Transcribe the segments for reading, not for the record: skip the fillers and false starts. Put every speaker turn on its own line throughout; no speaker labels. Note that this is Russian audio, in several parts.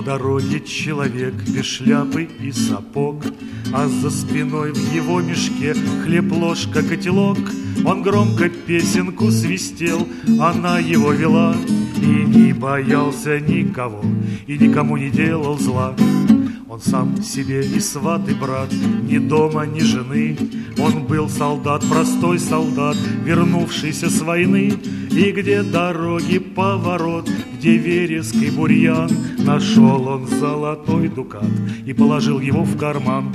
дороге человек без шляпы и сапог, а за спиной в его мешке хлеб, ложка, котелок. Он громко песенку свистел, она его вела, и не боялся никого, и никому не делал зла. Он сам себе и сват, и брат, ни дома, ни жены. Он был солдат, простой солдат, вернувшийся с войны. И где дороги поворот, где вереск и бурьян, нашел он золотой дукат и положил его в карман.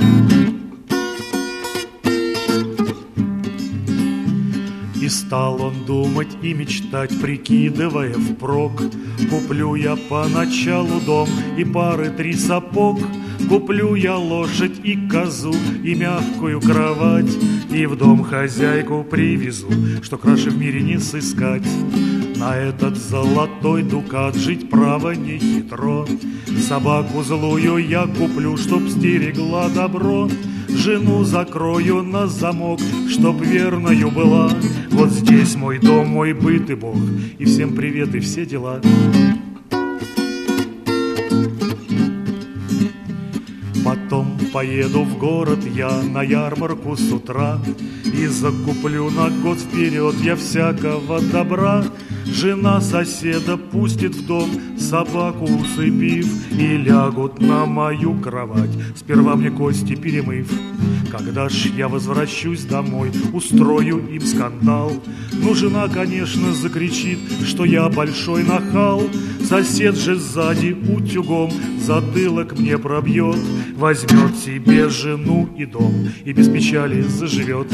И стал он думать и мечтать, прикидывая впрок: куплю я поначалу дом и пары 3 сапог, куплю я лошадь и козу и мягкую кровать, и в дом хозяйку привезу, что краше в мире не сыскать. На этот золотой дукат жить право не хитро. Собаку злую я куплю, чтоб стерегла добро. Жену закрою на замок, чтоб верною была. Вот здесь мой дом, мой быт и Бог, и всем привет и все дела. Потом поеду в город я на ярмарку с утра и закуплю на год вперед я всякого добра. Жена соседа пустит в дом собаку усыпив, и лягут на мою кровать, сперва мне кости перемыв. Когда ж я возвращусь домой, устрою им скандал. Ну, жена, конечно, закричит, что я большой нахал. Сосед же сзади утюгом затылок мне пробьет, возьмет себе жену и дом и без печали заживет.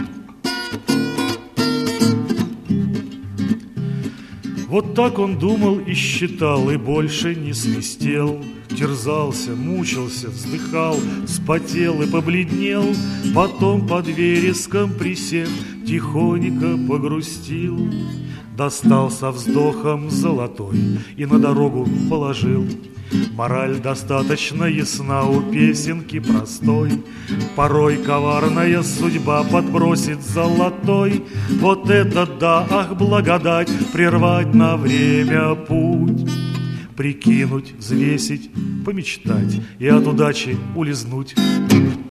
Вот так он думал и считал, и больше не свистел. Терзался, мучился, вздыхал, вспотел и побледнел. Потом под вереском присев, тихонько погрустил. Достал со вздохом золотой и на дорогу положил. Мораль достаточно ясна у песенки простой. Порой коварная судьба подбросит золотой. Вот это да, ах, благодать, прервать на время путь. Прикинуть, взвесить, помечтать и от удачи улизнуть.